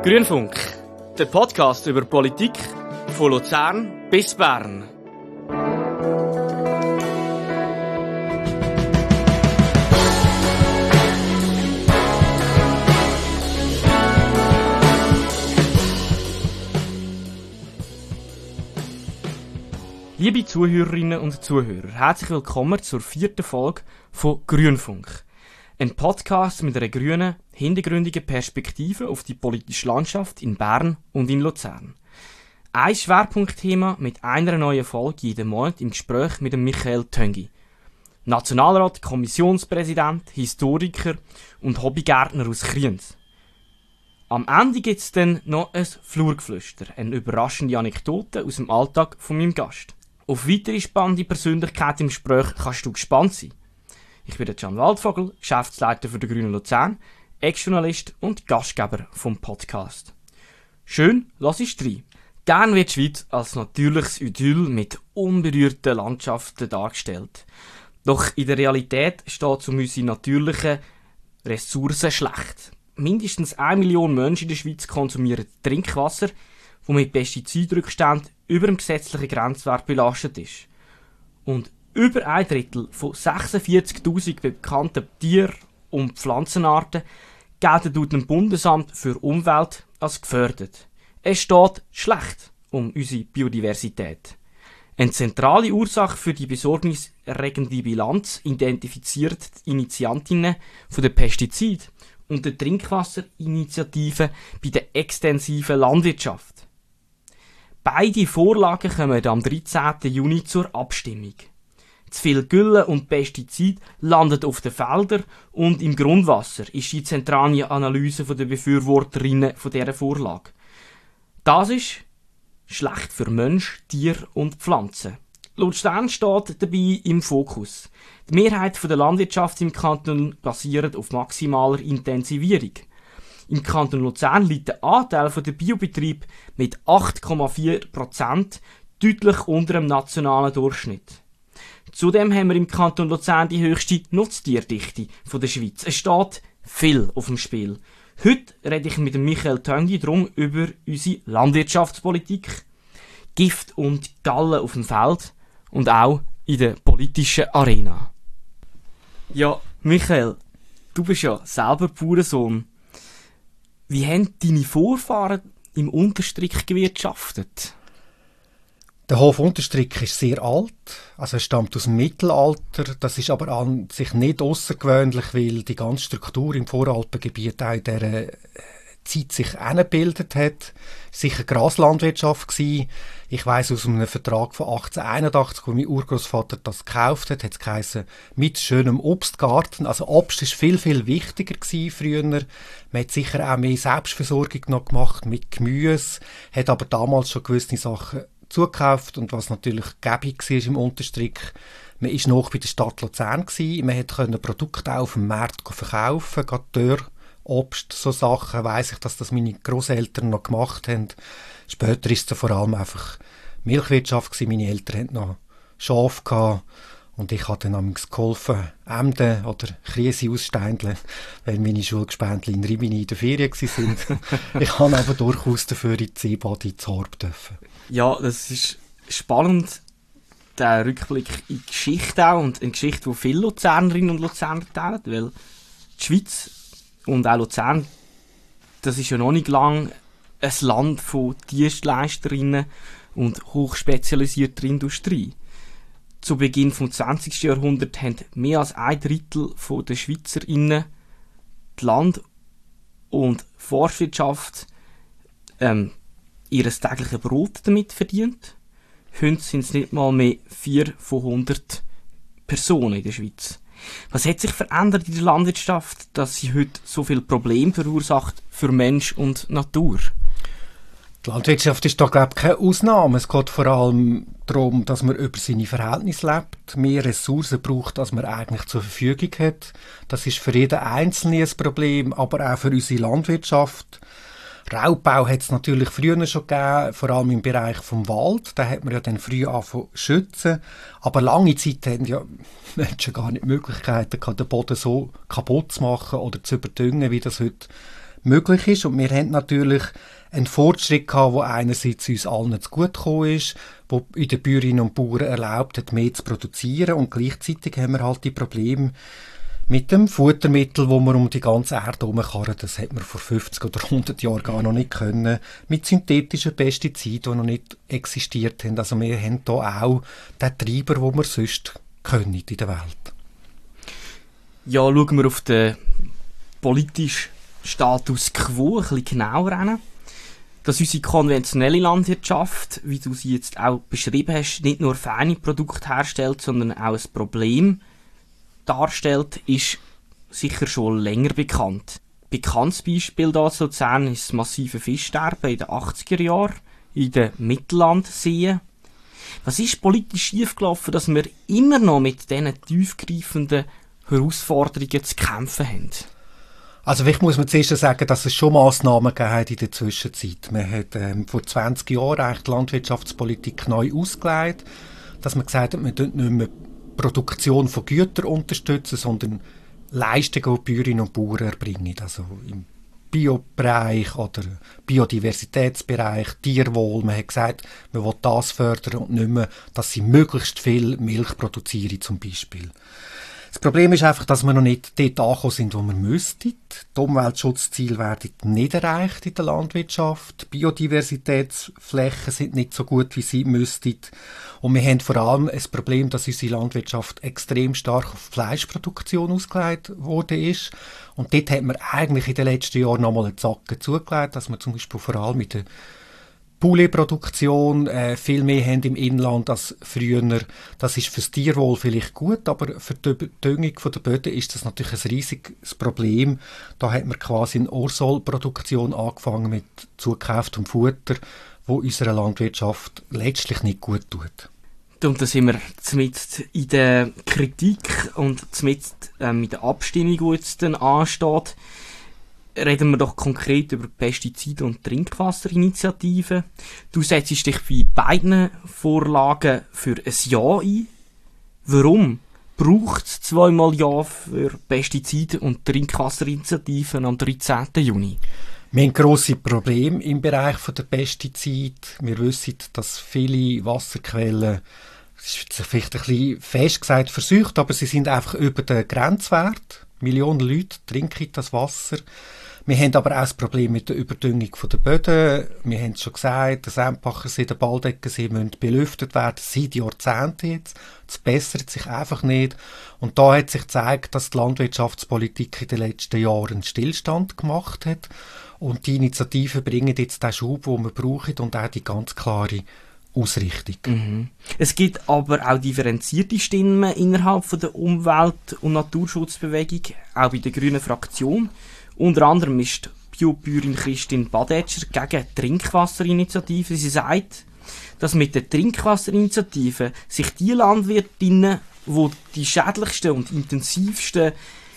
Grünfunk, der Podcast über Politik von Luzern bis Bern. Liebe Zuhörerinnen und Zuhörer, herzlich willkommen zur 4. Folge von Grünfunk. Ein Podcast mit einer grünen, hintergründigen Perspektive auf die politische Landschaft in Bern und in Luzern. Ein Schwerpunktthema mit einer neuen Folge jeden Monat im Gespräch mit dem Michael Töngi. Nationalrat, Kommissionspräsident, Historiker und Hobbygärtner aus Kriens. Am Ende gibt es dann noch ein Flurgeflüster, eine überraschende Anekdote aus dem Alltag von meinem Gast. Auf weitere spannende Persönlichkeiten im Gespräch kannst du gespannt sein. Ich bin Can Waldvogel, Geschäftsleiter für die Grünen Luzern, Ex-Journalist und Gastgeber vom Podcast. Schön, lass es rein. Gern wird die Schweiz als natürliches Idyll mit unberührten Landschaften dargestellt. Doch in der Realität steht es um unsere natürlichen Ressourcen schlecht. Mindestens 1 Million Menschen in der Schweiz konsumieren Trinkwasser, das mit Pestizidrückständen über dem gesetzlichen Grenzwert belastet ist. Und über 1/3 von 46.000 bekannten Tier- und Pflanzenarten gelten laut dem Bundesamt für Umwelt als gefährdet. Es steht schlecht um unsere Biodiversität. Eine zentrale Ursache für die besorgniserregende Bilanz identifiziert die Initiantinnen von der Pestizid- und der Trinkwasserinitiative bei der extensiven Landwirtschaft. Beide Vorlagen kommen am 13. Juni zur Abstimmung. Zu viel Gülle und Pestizid landet auf den Feldern und im Grundwasser, ist die zentrale Analyse der Befürworterinnen von dieser Vorlage. Das ist schlecht für Mensch, Tier und Pflanzen. Luzern steht dabei im Fokus. Die Mehrheit der Landwirtschaft im Kanton basiert auf maximaler Intensivierung. Im Kanton Luzern liegt der Anteil der Biobetriebe mit 8,4% deutlich unter dem nationalen Durchschnitt. Zudem haben wir im Kanton Luzern die höchste Nutztierdichte der Schweiz. Es steht viel auf dem Spiel. Heute rede ich mit dem Michael Töngi drum über unsere Landwirtschaftspolitik, Gift und Gallen auf dem Feld und auch in der politischen Arena. Ja, Michael, du bist ja selber Bauernsohn. Wie haben deine Vorfahren im Unterstrich gewirtschaftet? Der Hof Unterstrick ist sehr alt, also er stammt aus dem Mittelalter. Das ist aber an sich nicht außergewöhnlich, weil die ganze Struktur im Voralpengebiet auch in dieser Zeit sich eingebildet hat. Sicher Graslandwirtschaft gewesen. Ich weiss aus einem Vertrag von 1881, wo mein Urgroßvater das gekauft hat, hat es geheißen, mit schönem Obstgarten. Also Obst ist viel, viel wichtiger gewesen früher. Man hat sicher auch mehr Selbstversorgung noch gemacht mit Gemüse, hat aber damals schon gewisse Sachen zugekauft und was natürlich gäbig war im Unterstrick, man war noch bei der Stadt Luzern gewesen, man konnte Produkte auch auf dem Markt verkaufen, gerade Dörr, Obst, so Sachen, weiss ich, dass das meine Grosseltern noch gemacht haben. Später ist es vor allem einfach Milchwirtschaft gewesen, meine Eltern hatten noch Schafe gehabt und ich habe dann amigs geholfen, Emden oder Kriese aussteindeln, weil meine Schulgespäntchen in Rimini in der Ferien waren. Ich habe aber durchaus dafür in die Seebad in Zorb dürfen. Ja, das ist spannend, der Rückblick in die Geschichte auch und eine Geschichte, die viele Luzernerinnen und Luzerner teilen, weil die Schweiz und auch Luzern, das ist ja noch nicht lang ein Land von Dienstleisterinnen und hochspezialisierter Industrie. Zu Beginn des 20. Jahrhunderts haben mehr als 1/3 der SchweizerInnen die Land- und Forstwirtschaft ihr tägliches Brot damit verdient. Heute sind es nicht mal mehr 4 von 100 Personen in der Schweiz. Was hat sich verändert in der Landwirtschaft, dass sie heute so viele Probleme verursacht für Mensch und Natur? Die Landwirtschaft ist da, glaube ich, keine Ausnahme. Es geht vor allem darum, dass man über seine Verhältnisse lebt, mehr Ressourcen braucht, als man eigentlich zur Verfügung hat. Das ist für jeden Einzelne ein Problem, aber auch für unsere Landwirtschaft. Raubbau hat es natürlich früher schon gegeben, vor allem im Bereich vom Wald. Da hat man ja dann früh angefangen zu schützen. Aber lange Zeit haben ja Menschen gar nicht die Möglichkeiten gehabt, den Boden so kaputt zu machen oder zu überdüngen, wie das heute möglich ist. Und wir haben natürlich einen Fortschritt gehabt, der einerseits uns allen zu gut gekommen ist, der in den Bäuerinnen und Bauern erlaubt hat, mehr zu produzieren. Und gleichzeitig haben wir halt die Probleme mit dem Futtermittel, wo wir um die ganze Erde herumkarren. Das hat man vor 50 oder 100 Jahren gar noch nicht können. Mit synthetischen Pestiziden, die noch nicht existiert haben. Also wir haben hier auch den Treiber, den wir sonst können in der Welt. Ja, schauen wir auf den politischen Status quo ein bisschen genauer hin. Dass unsere konventionelle Landwirtschaft, wie du sie jetzt auch beschrieben hast, nicht nur feine Produkte herstellt, sondern auch ein Problem darstellt, ist sicher schon länger bekannt. Bekanntes Beispiel hier zu Luzern ist das massive Fischsterben in den 80er Jahren in den Mittellandseen. Was ist politisch schiefgelaufen, dass wir immer noch mit diesen tiefgreifenden Herausforderungen zu kämpfen haben? Also vielleicht muss man zuerst sagen, dass es schon Massnahmen gegeben hat in der Zwischenzeit. Man hat vor 20 Jahren eigentlich die Landwirtschaftspolitik neu ausgelegt, dass man gesagt hat, man nicht mehr Produktion von Gütern unterstützen, sondern Leistungen, die Bäuerinnen und Bauern erbringen. Also im Biobereich oder Biodiversitätsbereich, Tierwohl. Man hat gesagt, man will das fördern und nicht mehr, dass sie möglichst viel Milch produzieren zum Beispiel. Das Problem ist einfach, dass wir noch nicht dort angekommen sind, wo wir müssten. Die Umweltschutzziele werden nicht erreicht in der Landwirtschaft. Die Biodiversitätsflächen sind nicht so gut, wie sie müssten. Und wir haben vor allem ein Problem, dass unsere Landwirtschaft extrem stark auf Fleischproduktion ausgelegt worden ist. Und dort hat man eigentlich in den letzten Jahren nochmal einen Zacken zugelegt, dass man zum Beispiel vor allem mit der Poulet-Produktion viel mehr haben im Inland als früher. Das ist fürs Tierwohl vielleicht gut, aber für die Düngung der Böden ist das natürlich ein riesiges Problem. Da hat man quasi eine Ursolproduktion angefangen mit zugekauftem Futter, wo unserer Landwirtschaft letztlich nicht gut tut. Und da sind wir mit in der Kritik und mit in der Abstimmung, die jetzt dann ansteht. Reden wir doch konkret über Pestizide- und Trinkwasserinitiativen. Du setzt dich bei beiden Vorlagen für ein Ja ein. Warum braucht es 2-mal Ja für Pestizide- und Trinkwasserinitiativen am 13. Juni? Wir haben grosse Probleme im Bereich der Pestizide. Wir wissen, dass viele Wasserquellen, das ist vielleicht ein bisschen fest gesagt, versucht, aber sie sind einfach über den Grenzwert. Millionen Leute trinken das Wasser. Wir haben aber auch das Problem mit der Überdüngung der Böden. Wir haben es schon gesagt, der Sempachersee, der Baldeckensee müssen belüftet werden, seit Jahrzehnten jetzt. Das bessert sich einfach nicht. Und da hat sich gezeigt, dass die Landwirtschaftspolitik in den letzten Jahren einen Stillstand gemacht hat. Und die Initiativen bringen jetzt den Schub, den wir brauchen und auch die ganz klare Ausrichtung. Mhm. Es gibt aber auch differenzierte Stimmen innerhalb von der Umwelt- und Naturschutzbewegung, auch bei der grünen Fraktion. Unter anderem ist die Biobäuerin Christine Badetscher gegen die Trinkwasserinitiative. Sie sagt, dass mit der Trinkwasserinitiative sich die Landwirtinnen, die die schädlichsten und intensivsten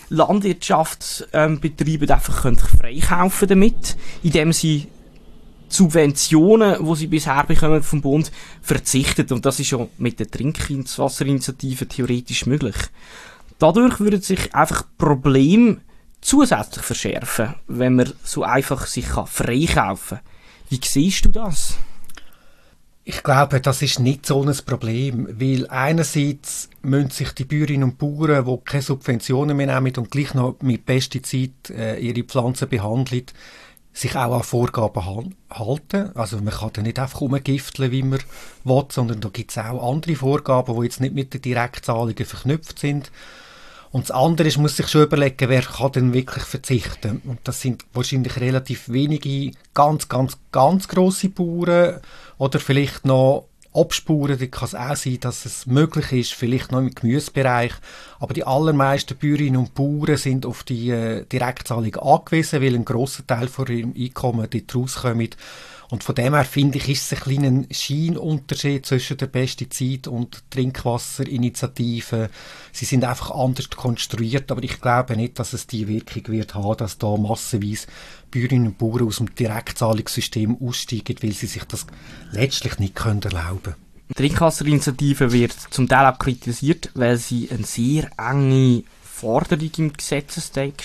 Landwirtschaftsbetriebe einfach freikaufen damit, indem sie Subventionen, die sie bisher bekommen vom Bund, verzichtet. Und das ist schon mit der Trinkwasserinitiative theoretisch möglich. Dadurch würden sich einfach Probleme zusätzlich verschärfen, wenn man so einfach sich freikaufen kann. Wie siehst du das? Ich glaube, das ist nicht so ein Problem, weil einerseits müssen sich die Bäuerinnen und Bauern, die keine Subventionen mehr nehmen und gleich noch mit Pestiziden ihre Pflanzen behandeln, sich auch an Vorgaben halten. Also man kann da nicht einfach umgifteln, wie man will, sondern da gibt es auch andere Vorgaben, die jetzt nicht mit den Direktzahlungen verknüpft sind. Und das andere ist, muss sich schon überlegen, wer kann denn wirklich verzichten. Und das sind wahrscheinlich relativ wenige ganz grosse Bauern oder vielleicht noch Obstbauern. Da kann es auch sein, dass es möglich ist, vielleicht noch im Gemüsebereich. Aber die allermeisten Bäuerinnen und Bauern sind auf die Direktzahlung angewiesen, weil ein grosser Teil von ihrem Einkommen dort rauskommt. Und von dem her finde ich, ist es ein kleiner Scheinunterschied zwischen den Pestizid- und Trinkwasserinitiativen. Sie sind einfach anders konstruiert, aber ich glaube nicht, dass es die Wirkung wird haben, dass da massenweise Bäuerinnen und Bauern aus dem Direktzahlungssystem aussteigen, weil sie sich das letztlich nicht erlauben können. Die Trinkwasserinitiative wird zum Teil auch kritisiert, weil sie eine sehr enge Forderung im Gesetzestext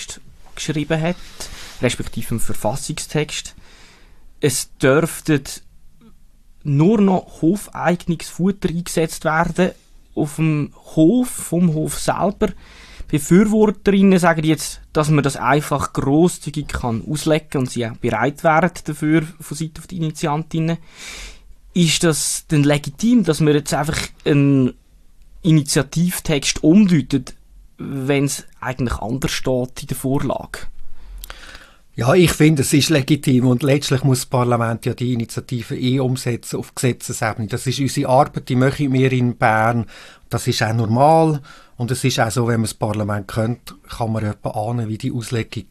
geschrieben hat, respektive im Verfassungstext. Es dürfte nur noch hofeigenes Futter eingesetzt werden auf dem Hof, vom Hof selber. Befürworterinnen sagen jetzt, dass man das einfach grosszügig kann auslegen und sie auch bereit wären dafür von Seiten der Initiantinnen. Ist das denn legitim, dass man jetzt einfach einen Initiativtext umdeutet, wenn es eigentlich anders steht in der Vorlage? Ja, ich finde, es ist legitim und letztlich muss das Parlament ja die Initiative umsetzen auf Gesetzesebene. Das ist unsere Arbeit, die machen wir in Bern. Das ist auch normal und es ist auch so, wenn man das Parlament kennt, kann man etwa ahnen, wie die Auslegung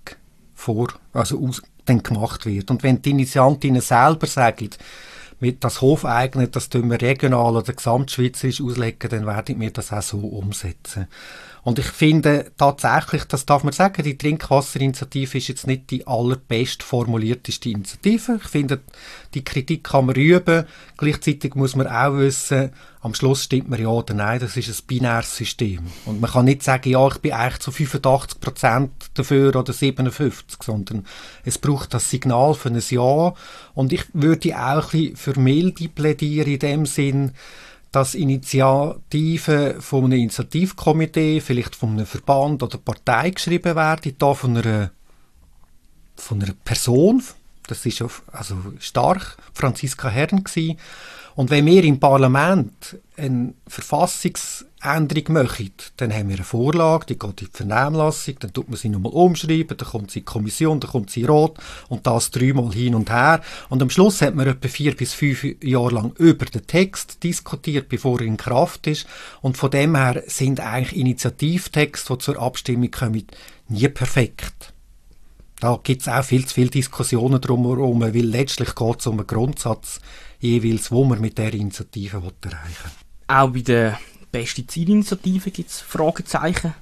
dann gemacht wird. Und wenn die Initiantinnen selber sagen, mit das Hofeigene, das tun wir regional oder gesamtschweizerisch auslegen, dann werden wir das auch so umsetzen. Und ich finde tatsächlich, das darf man sagen, die Trinkwasserinitiative ist jetzt nicht die allerbest formulierteste Initiative. Ich finde, die Kritik kann man üben. Gleichzeitig muss man auch wissen, am Schluss stimmt man ja oder nein, das ist ein binäres System. Und man kann nicht sagen, ja, ich bin eigentlich zu 85% dafür oder 57%, sondern es braucht das Signal für ein Ja. Und ich würde auch ein bisschen für Milde plädieren in dem Sinn, dass Initiativen von einem Initiativkomitee, vielleicht von einem Verband oder Partei geschrieben werden, da von einer Person, das ist also stark Franziska Herrn gewesen. Und wenn wir im Parlament eine Verfassungsänderung machen, dann haben wir eine Vorlage, die geht in die Vernehmlassung, dann tut man sie nochmal umschreiben, dann kommt sie in die Kommission, dann kommt sie in den Rat und das 3-mal hin und her. Und am Schluss hat man etwa 4 bis 5 Jahre lang über den Text diskutiert, bevor er in Kraft ist. Und von dem her sind eigentlich Initiativtexte, die zur Abstimmung kommen, nie perfekt. Da gibt es auch viel zu viele Diskussionen drumherum, weil letztlich geht es um einen Grundsatz, jeweils, wo man mit dieser Initiative erreichen will. Auch bei der Pestizidinitiative gibt es Fragezeichen.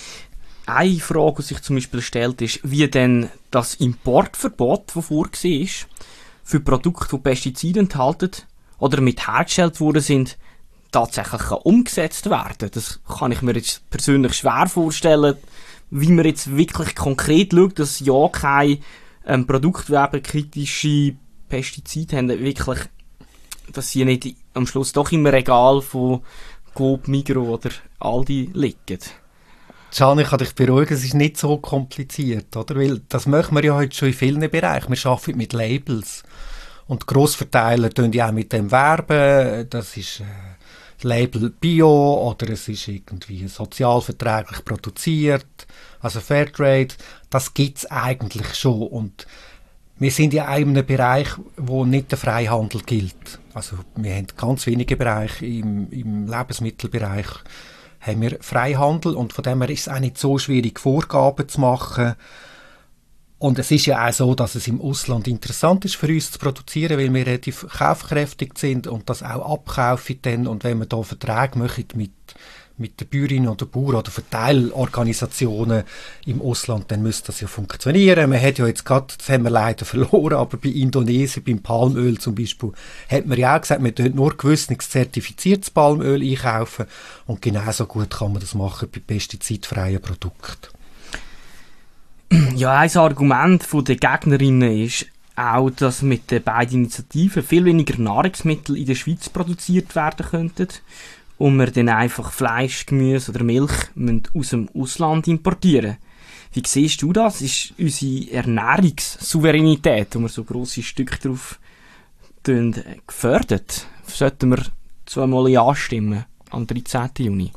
Eine Frage, die sich zum Beispiel stellt, ist, wie denn das Importverbot, das vorgesehen ist, für Produkte, die Pestizide enthalten oder mit hergestellt worden sind, tatsächlich umgesetzt werden. Das kann ich mir jetzt persönlich schwer vorstellen, wie man jetzt wirklich konkret schaut, dass ja kein Produkt, die eben kritische Pestizide haben, wirklich, dass sie nicht am Schluss doch im Regal von Coop, Migros oder Aldi liegen. Can, ich kann dich beruhigen, es ist nicht so kompliziert, oder? Weil das machen wir ja heute schon in vielen Bereichen. Wir arbeiten mit Labels. Und Grossverteiler tun ja auch mit dem werben. Das ist das Label Bio oder es ist irgendwie sozialverträglich produziert. Also Fairtrade. Das gibt es eigentlich schon. Und wir sind ja auch in einem Bereich, wo nicht der Freihandel gilt. Also wir haben ganz wenige Bereiche im Lebensmittelbereich haben wir Freihandel und von dem her ist es auch nicht so schwierig, Vorgaben zu machen. Und es ist ja auch so, dass es im Ausland interessant ist für uns zu produzieren, weil wir relativ kaufkräftig sind und das auch abkaufen dann. Und wenn wir da Verträge machen mit den Bäuerinnen oder Bauern oder Verteilorganisationen im Ausland, dann müsste das ja funktionieren. Man hat ja jetzt gerade, das haben wir leider verloren, aber bei Indonesien, beim Palmöl zum Beispiel, hat man ja auch gesagt, man dürfen nur gewisses zertifiziertes Palmöl einkaufen und genauso gut kann man das machen bei pestizidfreien Produkten. Ja, ein Argument der Gegnerinnen ist auch, dass mit den beiden Initiativen viel weniger Nahrungsmittel in der Schweiz produziert werden könnten und wir dann einfach Fleisch, Gemüse oder Milch aus dem Ausland importieren. Wie siehst du das? Ist unsere Ernährungssouveränität, wo wir so grosse Stücke drauf tun, gefördert? Sollten wir zweimal Ja stimmen am 13. Juni?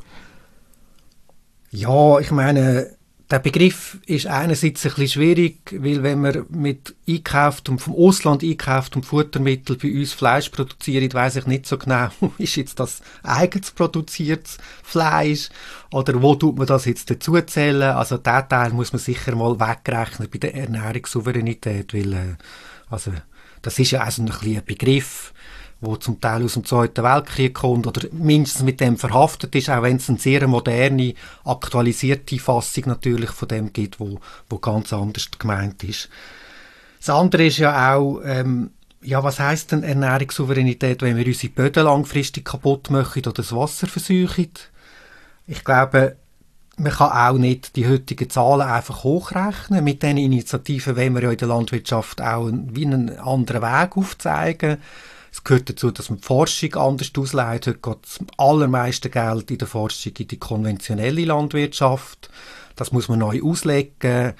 Ja, ich meine, der Begriff ist einerseits ein bisschen schwierig, weil wenn man mit einkauftem, vom Ausland einkauftem Futtermittel bei uns Fleisch produziert, weiss ich nicht so genau, ist jetzt das eigens produziertes Fleisch oder wo tut man das jetzt dazu zählen? Also diesen Teil muss man sicher mal wegrechnen bei der Ernährungssouveränität, weil also das ist ja auch so ein Begriff, wo zum Teil aus dem Zweiten Weltkrieg kommt oder mindestens mit dem verhaftet ist, auch wenn es eine sehr moderne, aktualisierte Fassung natürlich von dem gibt, wo ganz anders gemeint ist. Das andere ist ja auch, was heisst denn Ernährungssouveränität, wenn wir unsere Böden langfristig kaputt machen oder das Wasser verseuchen? Ich glaube, man kann auch nicht die heutigen Zahlen einfach hochrechnen. Mit diesen Initiativen wollen wir ja in der Landwirtschaft auch wie einen anderen Weg aufzeigen. Es gehört dazu, dass man die Forschung anders ausleitet. Heute geht das allermeiste Geld in der Forschung in die konventionelle Landwirtschaft. Das muss man neu auslegen.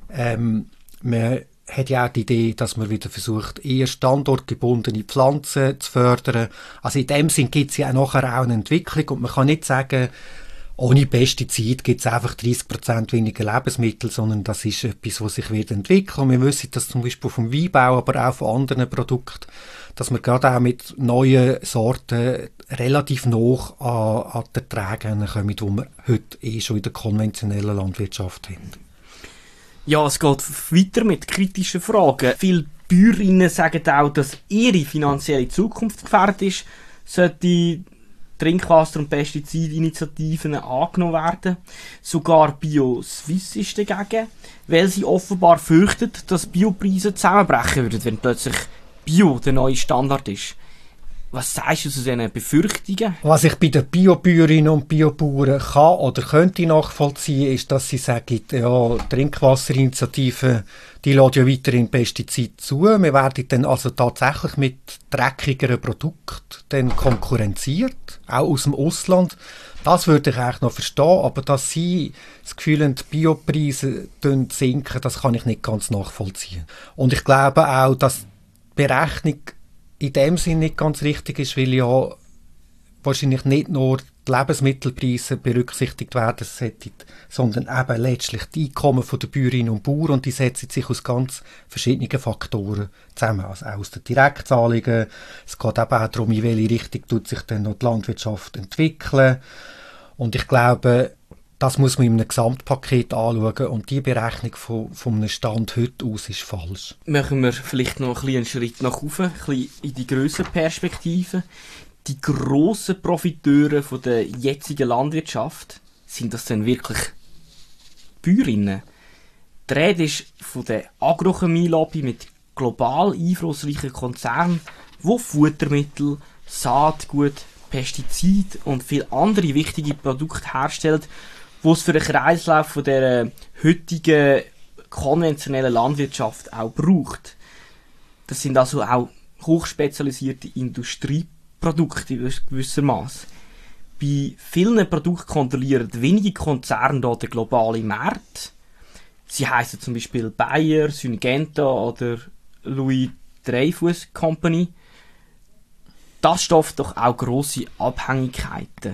Man hat ja auch die Idee, dass man wieder versucht, eher standortgebundene Pflanzen zu fördern. Also in dem Sinn gibt es ja nachher auch eine Entwicklung und man kann nicht sagen, ohne Pestizid gibt es einfach 30% weniger Lebensmittel, sondern das ist etwas, was sich wird entwickeln. Und wir wissen das zum Beispiel vom Weinbau, aber auch von anderen Produkten, dass wir gerade auch mit neuen Sorten relativ nah an die Erträge kommen, die wir heute schon in der konventionellen Landwirtschaft haben. Ja, es geht weiter mit kritischen Fragen. Viele Bäuerinnen sagen auch, dass ihre finanzielle Zukunft gefährdet ist, sollte Trinkwasser- und Pestizidinitiativen angenommen werden. Sogar BioSwiss ist dagegen, weil sie offenbar fürchtet, dass Biopreise zusammenbrechen würden, wenn plötzlich Bio der neue Standard ist. Was sagst du zu diesen Befürchtungen? Was ich bei den Biobäuerinnen und Biobauern kann oder könnte nachvollziehen, ist, dass sie sagen, ja, Trinkwasserinitiativen, die lassen ja weiterhin Pestizide zu. Wir werden dann also tatsächlich mit dreckigeren Produkten konkurrenziert, auch aus dem Ausland. Das würde ich eigentlich noch verstehen, aber dass sie das Gefühl haben, die Biopreise sinken, das kann ich nicht ganz nachvollziehen. Und ich glaube auch, dass die Berechnung in dem Sinn nicht ganz richtig ist, weil ja wahrscheinlich nicht nur die Lebensmittelpreise berücksichtigt werden sollten, sondern eben letztlich die Einkommen der Bäuerinnen und Bauern, und die setzen sich aus ganz verschiedenen Faktoren zusammen. Also auch aus den Direktzahlungen. Es geht eben auch darum, in welche Richtung tut sich dann noch die Landwirtschaft entwickeln. Und ich glaube, das muss man in einem Gesamtpaket anschauen, und die Berechnung von einem Stand heute aus ist falsch. Machen wir vielleicht noch einen Schritt nach oben, ein bisschen in die grössere Perspektive. Die grossen Profiteure von der jetzigen Landwirtschaft, sind das denn wirklich Bäuerinnen? Die Rede ist von der Agrochemie-Lobby mit global einflussreichen Konzernen, die Futtermittel, Saatgut, Pestizide und viele andere wichtige Produkte herstellen, die es für den Kreislauf von der heutigen konventionellen Landwirtschaft auch braucht. Das sind also auch hochspezialisierte Industrieprodukte gewissermaßen. Bei vielen Produkten kontrollieren wenige Konzerne hier den globalen Markt. Sie heissen zum Beispiel Bayer, Syngenta oder Louis Dreyfus Company. Das schafft doch auch grosse Abhängigkeiten.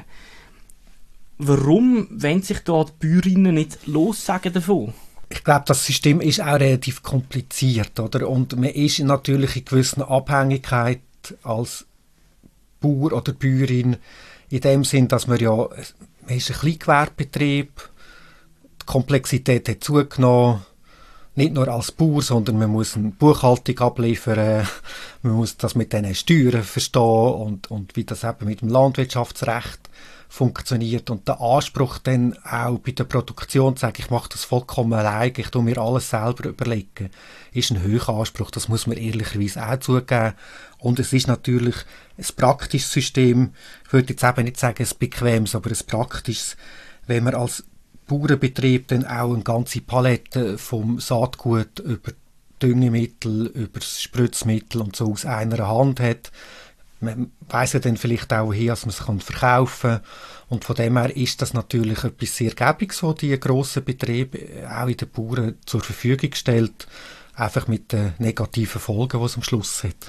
Warum wollen sich da die Bäuerinnen nicht lossagen davon? Ich glaube, das System ist auch relativ kompliziert, oder? Und man ist natürlich in gewissen Abhängigkeit als Bauer oder Bäuerin in dem Sinn, dass man ist ein Kleingewerbebetrieb, die Komplexität hat zugenommen, nicht nur als Bauer, sondern man muss eine Buchhaltung abliefern, man muss das mit diesen Steuern verstehen und wie das eben mit dem Landwirtschaftsrecht funktioniert, und der Anspruch dann auch bei der Produktion zu sagen, ich mache das vollkommen alleine, ich tue mir alles selber überlegen, ist ein hoher Anspruch, das muss man ehrlicherweise auch zugeben. Und es ist natürlich ein praktisches System, ich würde jetzt eben nicht sagen ein bequemes, aber ein praktisches, wenn man als Bauernbetrieb dann auch eine ganze Palette vom Saatgut über Düngemittel, über das Spritzmittel und so aus einer Hand hat. Man weiss ja dann vielleicht auch, woher man es verkaufen kann. Und von dem her ist das natürlich etwas sehr Gäbiges, was die grossen Betriebe auch in den Bauern zur Verfügung stellt, einfach mit den negativen Folgen, die es am Schluss hat.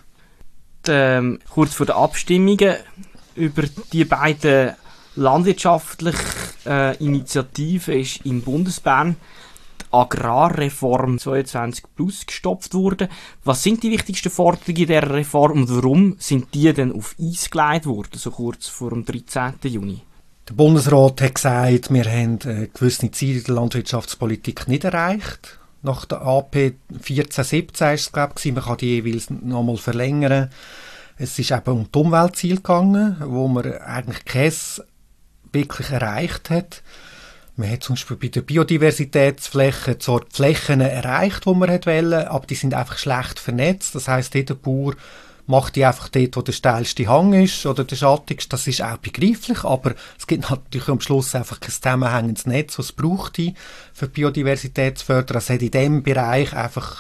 Kurz vor den Abstimmungen über die beiden landwirtschaftlichen Initiativen ist in Bundesbern die Agrarreform 22 plus gestopft worden. Was sind die wichtigsten Forderungen in dieser Reform und warum sind die denn auf Eis gelegt worden, so kurz vor dem 13. Juni? Der Bundesrat hat gesagt, wir haben gewisse Ziele der Landwirtschaftspolitik nicht erreicht. Nach der AP 14-17 war es, glaube ich, man kann die jeweils nochmal verlängern. Es ist eben um die Umweltziele gegangen, wo man eigentlich keins wirklich erreicht hat. Man hat zum Beispiel bei der Biodiversitätsfläche zwar die Flächen erreicht, die man wollte, aber die sind einfach schlecht vernetzt. Das heisst, jeder Bauer macht die einfach dort, wo der steilste Hang ist oder der schattigste. Das ist auch begreiflich, aber es gibt natürlich am Schluss einfach kein zusammenhängendes Netz, was es braucht für Biodiversität zu fördern. Es hat in diesem Bereich einfach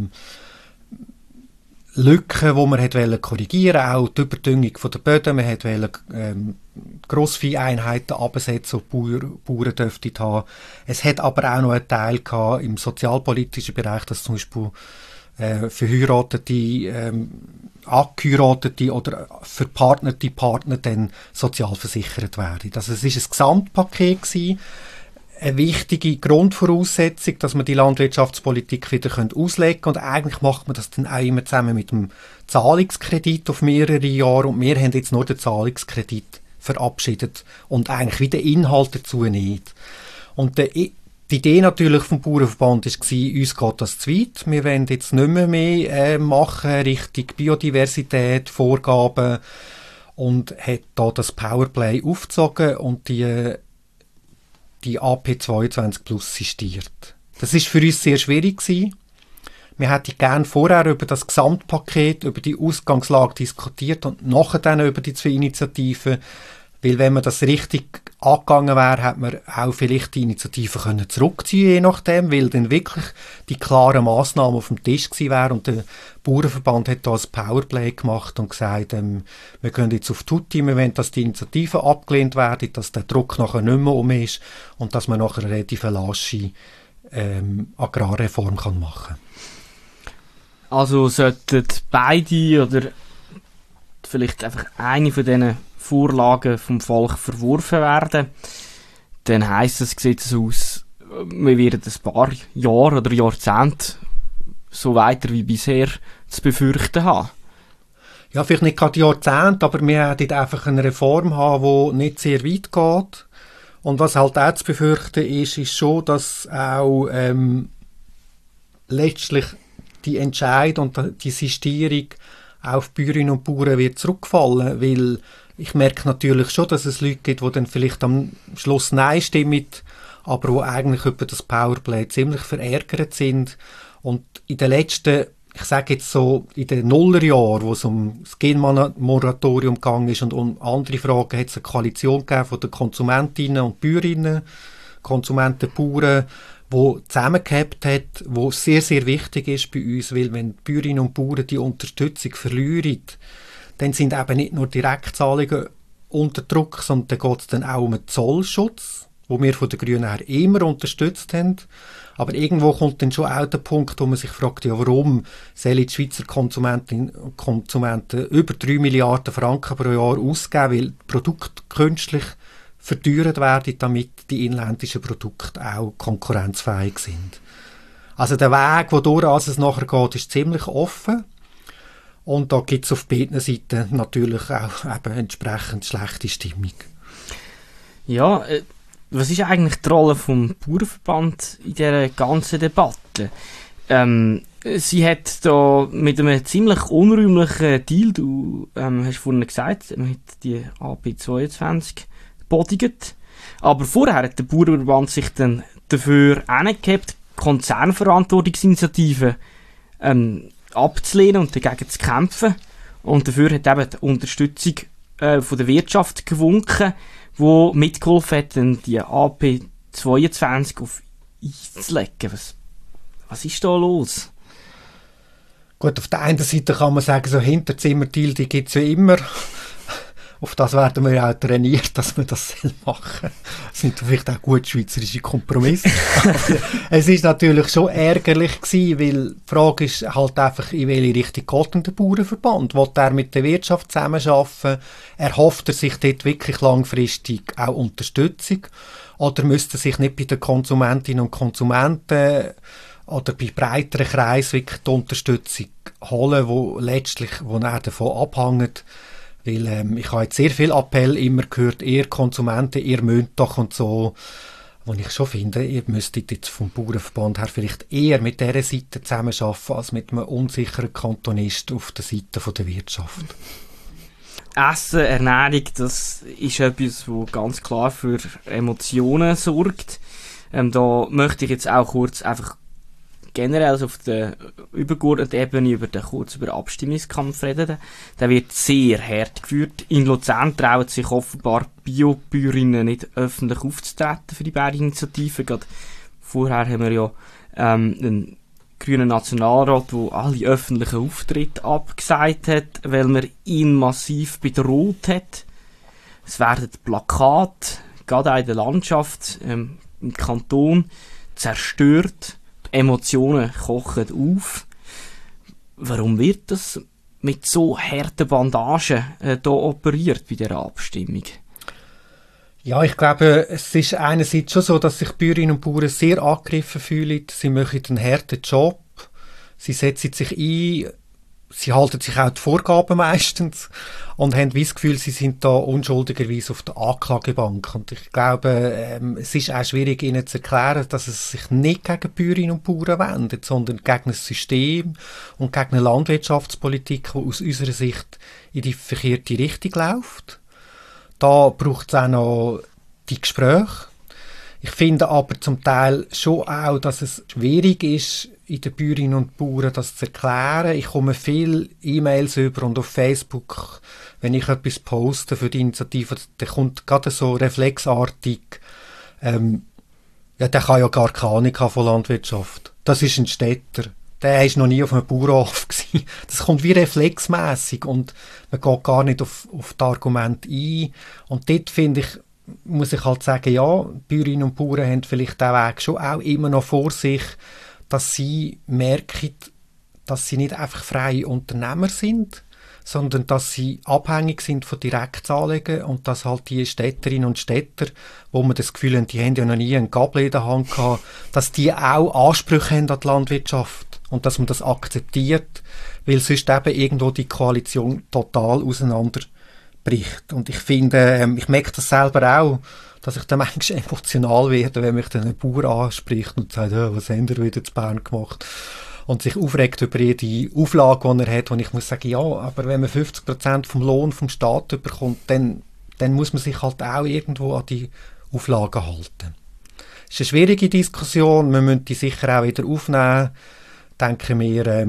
Lücken, die man korrigieren wollte, auch die Überdüngung der Böden. Man wollte Grossvieheinheiten absetzen, die Bauern dürften haben. Es hat aber auch noch einen Teil gehabt im sozialpolitischen Bereich, dass zum Beispiel verheiratete, angeheiratete oder verpartnerte Partner dann sozialversichert werden. Also es war ein Gesamtpaket gewesen, eine wichtige Grundvoraussetzung, dass man die Landwirtschaftspolitik wieder auslegen kann. Und eigentlich macht man das dann auch immer zusammen mit dem Zahlungskredit auf mehrere Jahre. Und wir haben jetzt nur den Zahlungskredit verabschiedet und eigentlich wieder Inhalt dazu nicht. Und die Idee natürlich vom Bauernverband war, uns geht das zu weit. Wir wollen jetzt nicht mehr machen Richtung Biodiversität, Vorgaben, und hat da das Powerplay aufgezogen und die AP22 Plus sistiert. Das ist für uns sehr schwierig gewesen. Wir hätten gerne vorher über das Gesamtpaket, über die Ausgangslage diskutiert und nachher dann über die 2 Initiativen. Weil wenn man das richtig angegangen wäre, hätte man auch vielleicht die Initiativen zurückziehen, je nachdem, weil dann wirklich die klaren Massnahmen auf dem Tisch gewesen wären. Und der Bauernverband hat da ein Powerplay gemacht und gesagt, wir gehen jetzt auf Tutti, wir wollen, dass die Initiativen abgelehnt werden, dass der Druck nachher nicht mehr um ist und dass man nachher eine relativ lasche Agrarreform machen kann. Also sollten beide oder vielleicht einfach eine von diesen Vorlagen vom Volk verworfen werden, dann heisst das, sieht es aus, wir werden ein paar Jahre oder Jahrzehnte so weiter wie bisher zu befürchten haben. Ja, vielleicht nicht gerade Jahrzehnte, aber wir werden einfach eine Reform haben, die nicht sehr weit geht. Und was halt auch zu befürchten ist schon, dass auch letztlich die Entscheidung und die Sistierung auf Bäuerinnen und Bauern wird zurückfallen, weil ich merke natürlich schon, dass es Leute gibt, die dann vielleicht am Schluss Nein stimmen, aber die eigentlich über das Powerplay ziemlich verärgert sind. Und in den letzten, ich sage jetzt so, in den Nullerjahren, wo es um das Genmoratorium gegangen ist und um andere Fragen, hat es eine Koalition gegeben von den Konsumentinnen und Bäuerinnen, Konsumenten, Bauern, die zusammengehabt hat, wo sehr, sehr wichtig ist bei uns, weil wenn die Bäuerinnen und Bauern die Unterstützung verlieren, dann sind eben nicht nur Direktzahlungen unter Druck, sondern dann geht es dann auch um einen Zollschutz, wo wir von den Grünen her immer unterstützt haben. Aber irgendwo kommt dann schon auch der Punkt, wo man sich fragt, ja, warum sollen die Schweizer Konsumentinnen und Konsumenten über 3 Milliarden Franken pro Jahr ausgeben, weil die Produkte künstlich verteuert werden, damit die inländischen Produkte auch konkurrenzfähig sind. Also der Weg, wodurch es nachher geht, ist ziemlich offen. Und da gibt es auf beiden Seiten natürlich auch eben entsprechend schlechte Stimmung. Ja, was ist eigentlich die Rolle vom Bauernverband in dieser ganzen Debatte? Sie hat da mit einem ziemlich unrühmlichen Deal, du hast vorhin gesagt, man hat die AP22 bodigt. Aber vorher hat der Bauernverband sich dann dafür hingehabt, Konzernverantwortungsinitiativen abzulehnen und dagegen zu kämpfen. Und dafür hat eben die Unterstützung von der Wirtschaft gewunken, die mitgeholfen hat, die AP22 auf Eis zu legen. Was ist da los? Gut, auf der einen Seite kann man sagen, so Hinterzimmerdeal, die gibt es ja immer. Auf das werden wir ja auch trainiert, dass wir das machen. Das sind vielleicht auch gut schweizerische Kompromisse. Es ist natürlich schon ärgerlich gewesen, weil die Frage ist halt einfach, in welche Richtung geht denn der Bauernverband? Will er mit der Wirtschaft zusammenarbeiten? Erhofft er sich dort wirklich langfristig auch Unterstützung? Oder müsste er sich nicht bei den Konsumentinnen und Konsumenten oder bei breiteren Kreisen wirklich die Unterstützung holen, wo er davon abhängt? Weil ich habe jetzt sehr viel Appell immer gehört, ihr Konsumenten, ihr müsst doch und so, wo ich schon finde, ihr müsstet jetzt vom Bauernverband her vielleicht eher mit dieser Seite zusammenarbeiten, als mit einem unsicheren Kantonist auf der Seite der Wirtschaft. Essen, Ernährung, das ist etwas, das ganz klar für Emotionen sorgt. Da möchte ich jetzt auch kurz einfach generell also auf der übergeordneten Ebene kurz über den Abstimmungskampf reden. Der wird sehr hart geführt. In Luzern trauen sich offenbar Biobäuerinnen nicht öffentlich aufzutreten für die Bärinitiative. Gerade vorher haben wir ja einen grünen Nationalrat, der alle öffentlichen Auftritte abgesagt hat, weil man ihn massiv bedroht hat. Es werden Plakate, gerade auch in der Landschaft, im Kanton, zerstört. Die Emotionen kochen auf. Warum wird das mit so harten Bandagen hier operiert bei dieser Abstimmung? Ja, ich glaube, es ist einerseits schon so, dass sich Bäuerinnen und Bauern sehr angegriffen fühlen. Sie machen einen harten Job. Sie setzen sich ein. Sie halten sich auch die Vorgaben meistens und haben das Gefühl, sie sind da unschuldigerweise auf der Anklagebank. Und ich glaube, es ist auch schwierig, ihnen zu erklären, dass es sich nicht gegen Bäuerinnen und Bauern wendet, sondern gegen ein System und gegen eine Landwirtschaftspolitik, die aus unserer Sicht in die verkehrte Richtung läuft. Da braucht es auch noch die Gespräche. Ich finde aber zum Teil schon auch, dass es schwierig ist, in den Bäuerinnen und Bauern das zu erklären. Ich komme viele E-Mails über und auf Facebook, wenn ich etwas poste für die Initiative, dann kommt gerade so reflexartig, der kann ja gar keine Ahnung haben von Landwirtschaft. Das ist ein Städter. Der ist noch nie auf einem Bauernhof gewesen. Das kommt wie reflexmässig und man geht gar nicht auf das Argument ein. Und dort finde ich, muss ich halt sagen, ja, Bäuerinnen und Bauern haben vielleicht den Weg schon auch immer noch vor sich, dass sie merken, dass sie nicht einfach freie Unternehmer sind, sondern dass sie abhängig sind von Direktzahlungen und dass halt die Städterinnen und Städter, wo man das Gefühl haben, die haben ja noch nie einen Gabel in der Hand gehabt, dass die auch Ansprüche haben an die Landwirtschaft und dass man das akzeptiert, weil sonst eben irgendwo die Koalition total auseinanderbricht. Und ich finde, ich merke das selber auch, dass ich dann manchmal emotional werde, wenn mich dann ein Bauer anspricht und sagt, was haben wir wieder zu Bern gemacht? Und sich aufregt über jede Auflage, die er hat. Und ich muss sagen, ja, aber wenn man 50% vom Lohn vom Staat bekommt, dann muss man sich halt auch irgendwo an die Auflagen halten. Es ist eine schwierige Diskussion, wir müssen die sicher auch wieder aufnehmen. Denken wir,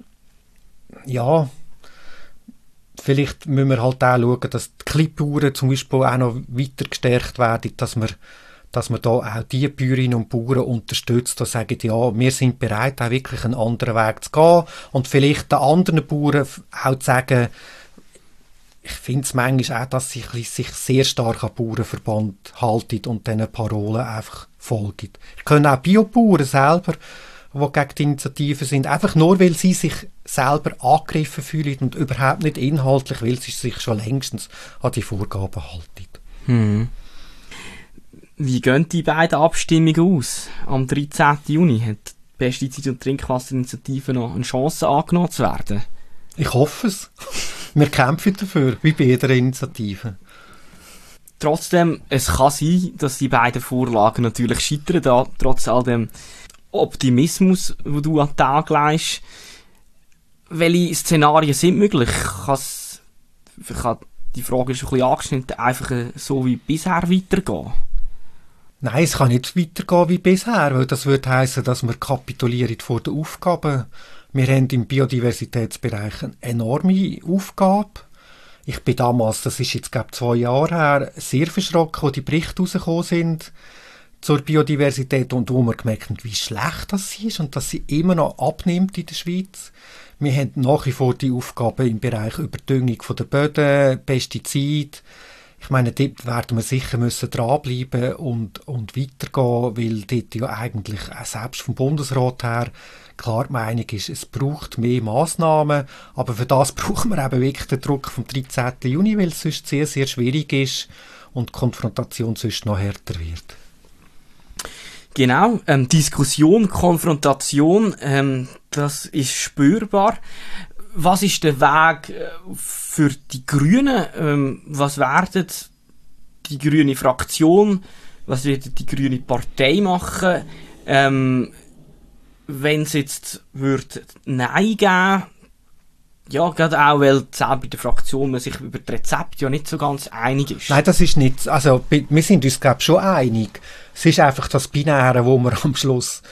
ja, vielleicht müssen wir halt auch schauen, dass die Kleinbauern zum Beispiel auch noch weiter gestärkt werden, dass man da auch die Bäuerinnen und Bauern unterstützt und sagen, ja, wir sind bereit, auch wirklich einen anderen Weg zu gehen und vielleicht den anderen Bauern auch zu sagen, ich finde es manchmal auch, dass sie sich sehr stark an Bauernverband halten und diesen Parolen einfach folgen. Ich kenne auch Biobauern selber, die gegen die Initiative sind, einfach nur, weil sie sich selber angegriffen fühlen und überhaupt nicht inhaltlich, weil sie sich schon längstens an die Vorgaben halten. Wie gehen die beiden Abstimmungen aus? Am 13. Juni hat die Pestizid- und Trinkwasserinitiative noch eine Chance angenommen zu werden. Ich hoffe es. Wir kämpfen dafür, wie bei jeder Initiative. Trotzdem, es kann sein, dass die beiden Vorlagen natürlich scheitern, da trotz all dem Optimismus, den du an den Tag legst. Welche Szenarien sind möglich? Die Frage ist ein bisschen angeschnitten, einfach so wie bisher weitergehen? Nein, es kann nicht weitergehen wie bisher, weil das würde heissen, dass wir kapitulieren vor den Aufgaben. Wir haben im Biodiversitätsbereich eine enorme Aufgabe. Ich bin damals, das ist jetzt glaube 2 Jahre her, sehr verschrocken, als die Berichte rausgekommen sind zur Biodiversität und wo wir gemerkt haben, wie schlecht das ist und dass sie immer noch abnimmt in der Schweiz. Wir haben nach wie vor die Aufgaben im Bereich Überdüngung der Böden, Pestizide. Ich meine, dort werden wir sicher müssen dranbleiben und weitergehen, weil dort ja eigentlich auch selbst vom Bundesrat her klar die Meinung ist, es braucht mehr Massnahmen, aber für das brauchen wir eben wirklich den Druck vom 13. Juni, weil es sonst sehr, sehr schwierig ist und die Konfrontation sonst noch härter wird. Genau, Diskussion, Konfrontation, das ist spürbar. Was ist der Weg für die Grünen? Was werden die grüne Fraktion, was wird die grüne Partei machen, wenn es jetzt Nein geben? Ja, gerade auch, weil selbst bei der Fraktion man sich über das Rezept ja nicht so ganz einig ist. Nein, das ist nicht, also wir sind uns glaube ich schon einig. Es ist einfach das Binäre, wo wir am Schluss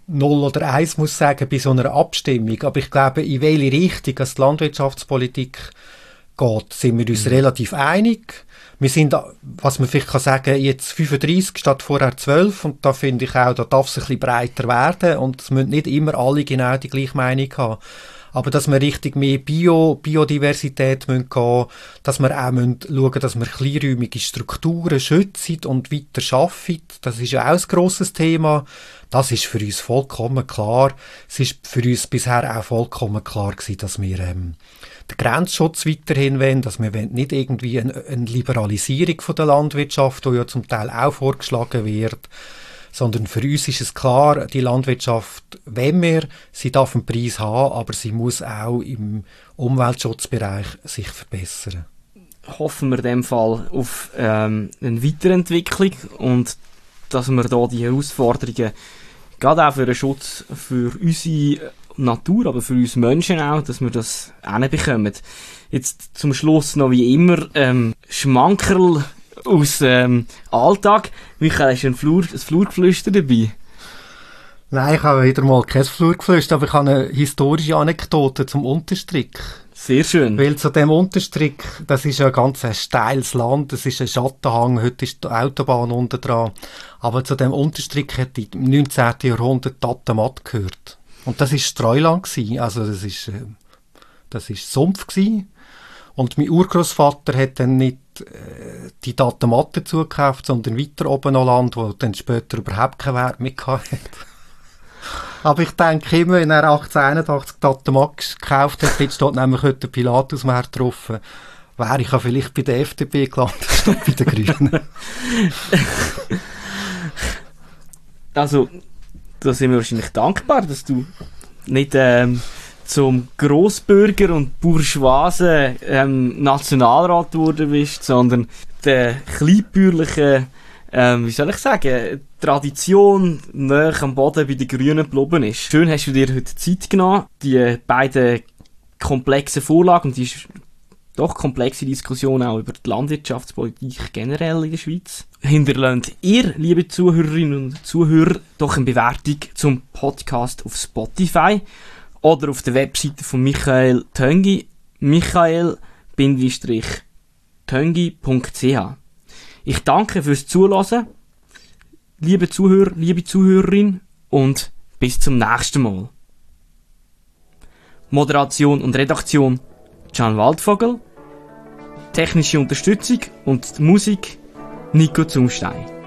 0 oder 1 muss sagen bei so einer Abstimmung. Aber ich glaube, in welche Richtung es die Landwirtschaftspolitik geht, sind wir uns relativ einig. Wir sind, was man vielleicht kann sagen, jetzt 35 statt vorher 12. Und da finde ich auch, da darf es ein bisschen breiter werden. Und es müssen nicht immer alle genau die gleiche Meinung haben. Aber dass wir richtig mehr Biodiversität gehen müssen, dass wir auch schauen müssen, dass wir kleinräumige Strukturen schützen und weiter schaffen, das ist ja auch ein grosses Thema. Das ist für uns vollkommen klar. Es ist für uns bisher auch vollkommen klar gewesen, dass wir den Grenzschutz weiterhin wollen, dass wir nicht irgendwie eine Liberalisierung von der Landwirtschaft, die ja zum Teil auch vorgeschlagen wird, sondern für uns ist es klar, die Landwirtschaft, sie darf einen Preis haben, aber sie muss auch im Umweltschutzbereich sich verbessern. Hoffen wir in dem Fall auf eine Weiterentwicklung und dass wir da die Herausforderungen, gerade auch für den Schutz für unsere Natur, aber für uns Menschen auch, dass wir das hinbekommen. Jetzt zum Schluss noch wie immer Schmankerl aus Alltag. Michael, hast du ein Flurgeflüster dabei? Nein, ich habe wieder mal kein Flurgeflüster, aber ich habe eine historische Anekdote zum Unterstrick. Sehr schön. Weil zu dem Unterstrick, das ist ja ganz ein steiles Land, das ist ein Schattenhang, heute ist die Autobahn unten dran. Aber zu dem Unterstrick hat im 19. Jahrhundert Tante Matt gehört. Und das war Streuland gewesen. Also das ist Sumpf gewesen. Und mein Urgroßvater hat dann nicht die Tante Matt zugekauft, sondern weiter oben noch Land, wo dann später überhaupt keinen Wert mehr hatte. Aber ich denke immer, wenn er 1881 Tante Matt gekauft hat, jetzt steht nämlich heute Pilatus mehr drauf, wäre ich ja vielleicht bei der FDP gelandet, statt bei den Grünen. Also, da sind wir wahrscheinlich dankbar, dass du nicht zum Grossbürger und Bourgeoisen Nationalrat geworden bist, sondern der kleinbürgerliche, wie soll ich sagen, Tradition nahe am Boden bei den Grünen geblieben ist. Schön hast du dir heute Zeit genommen, die beiden komplexen Vorlagen und die doch komplexe Diskussion auch über die Landwirtschaftspolitik generell in der Schweiz. Hinterlasst ihr, liebe Zuhörerinnen und Zuhörer, doch eine Bewertung zum Podcast auf Spotify oder auf der Webseite von Michael Töngi, michael-töngi.ch. Ich danke fürs Zuhören, liebe Zuhörer, liebe Zuhörerin, und bis zum nächsten Mal. Moderation und Redaktion Can Waldvogel, technische Unterstützung und die Musik Nico Zumstein.